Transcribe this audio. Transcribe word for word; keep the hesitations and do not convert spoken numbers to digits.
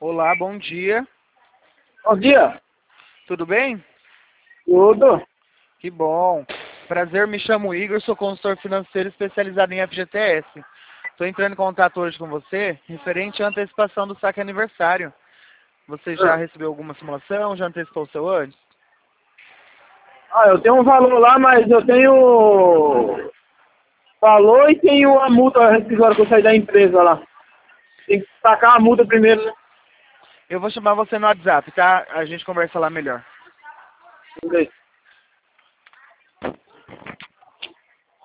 Olá, bom dia. Bom dia. Tudo bem? Tudo. Que bom. Prazer, me chamo Igor, sou consultor financeiro especializado em F G T S. Estou entrando em contato hoje com você, referente à antecipação do saque aniversário. Você já Ah, recebeu alguma simulação? Já antecipou o seu antes? Ah, eu tenho um valor lá, mas eu tenho valor e tenho a multa rescisória que eu saí da empresa lá. Tem que sacar a multa primeiro, né? Eu vou chamar você no WhatsApp, tá? A gente conversa lá melhor. Vamos ver.